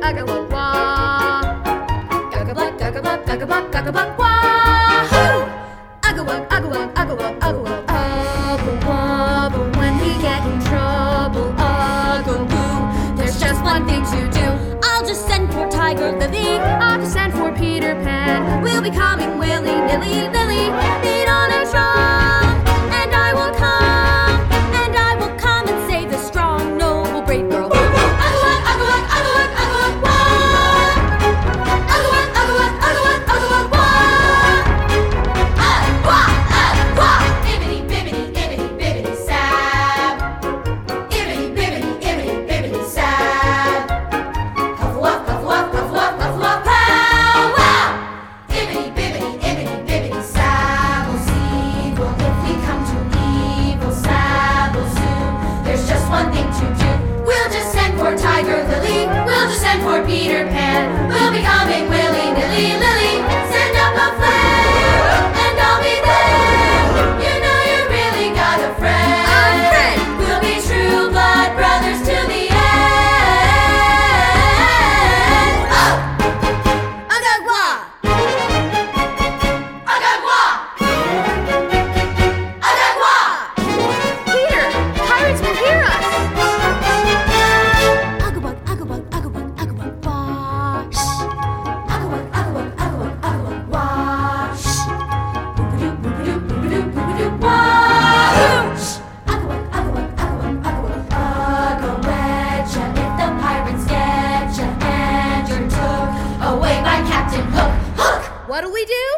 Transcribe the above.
ugga wah. Gugga-buck, gugga-buck, gugga-buck, gugga-buck, wah-hoo! Ugga-wug, ugga-wug, ugga-wug, ugga-wug, ugga-wubba. When we get in trouble, ugga-boo. There's just one thing to do. I'll just send for Tiger Lily. I'll just send for Peter Pan. We'll be coming willy-nilly, Lily. Beat on a drum, and I will come and save the strong, noble, brave girl. Ugga-wug, ugga-wug, ugga-wug, ugga-wug, wah! Ugga-wug, ugga-wug, ugga-wug, ugga-wug, wah! Wah, wah! Ibbity, bibbity, ibbity, bibbity, sab. Ibbity, bibbity, ibbity, bibbity, sab. Puff-a-wuff, puff-a-wuff, puff-a-wuff, puff-a-wuff, pow, wow! Ibbity, bibbity, ibbity, bibbity, sabble, seagull. If we come to evil, sabble soon. There's just one thing to do. We'll just send for Tiger Lily. We'll just send for Peter Pan. We'll be coming willy-nilly, Lily. Send up a flare, and I'll be there. You know you really got a friend. We'll be true blood brothers to the end. Oh! Ugga-wah! Ugga-wah! Ugga-wah! Peter, pirates will hear us. Ugga-wug, ugga-wug, ugga-wug, ugga-wug, wash. Ugga-wug, ugga-wug, ugga-wug, ugga-wug, wash. Boop-a-doop, boop-a-doop, boop-a-doop, boop-a-doop, wahoosh! Ugga-wug, ugga-wug, ugga-wug, ugga-wug, ugga-wetcha. If the pirates get ya and you're took away by Captain Hook, Hook! What'll we do?